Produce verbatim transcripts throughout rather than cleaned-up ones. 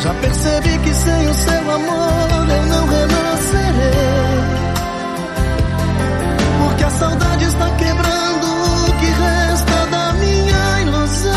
Já percebi que sem o seu amor eu não renascerei, porque a saudade está quebrando o que resta da minha ilusão.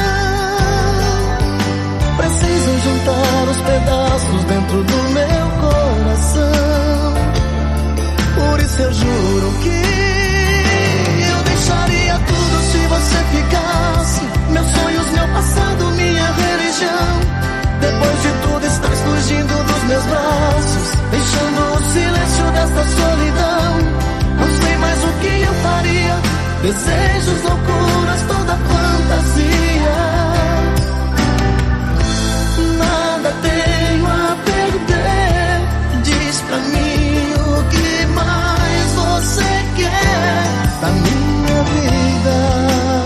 Preciso juntar os pedaços dentro do meu coração. Por isso eu juro que eu deixaria tudo se você ficasse. Meus sonhos, meu passado, minha religião. Depois de tudo estás fugindo dos meus braços, deixando o silêncio desta solidão. Não sei mais o que eu faria. Desejos, loucuras, toda fantasia. Nada tenho a perder. Diz pra mim o que mais você quer da minha vida.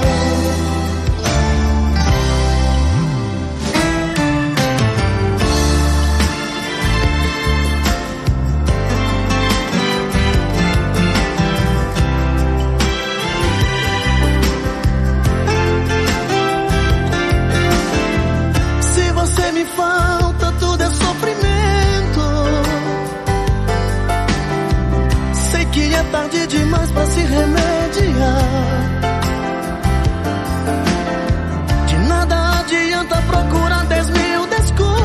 Falta, tudo é sofrimento. Sei que é tarde demais pra se remediar. De nada adianta procurar dez mil desculpas.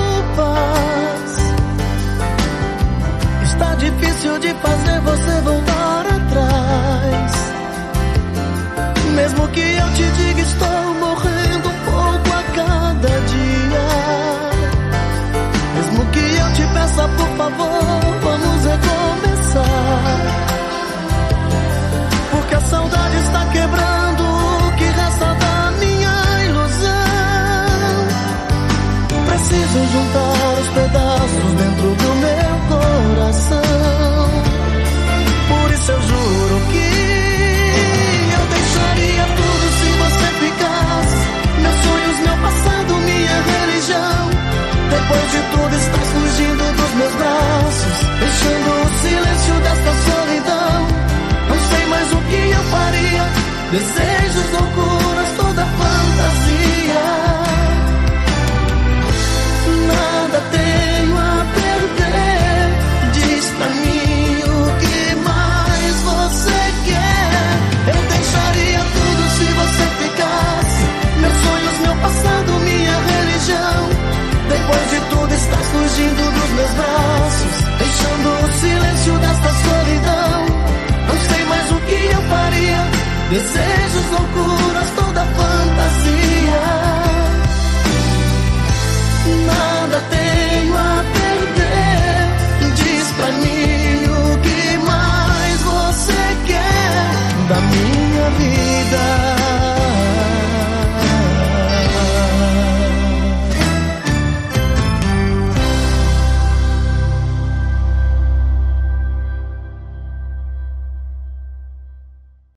Está difícil de fazer você voltar atrás. Mesmo que eu te diga estou morrendo um pouco a cada dia. Mesmo que eu te peça por favor, vamos recomeçar. Porque a saudade está quebrando o que resta da minha ilusão. Preciso juntar os pedaços dentro do meu coração. Por isso eu juro que eu deixaria tudo se você ficasse. Meus sonhos, meu passado, minha religião. Depois de tudo estás fugindo dos meus braços, deixando o silêncio desta solidão. Não sei mais o que eu faria. Desejos, loucuras, toda fantasia. Nada tenho a perder. Diz pra mim o que mais você quer. Eu deixaria tudo se você ficasse. Meus sonhos, meu passado, minha religião. Depois de tudo estás fugindo dos meus braços, deixando o silêncio desta solidão. Não sei mais o que eu faria. Desejo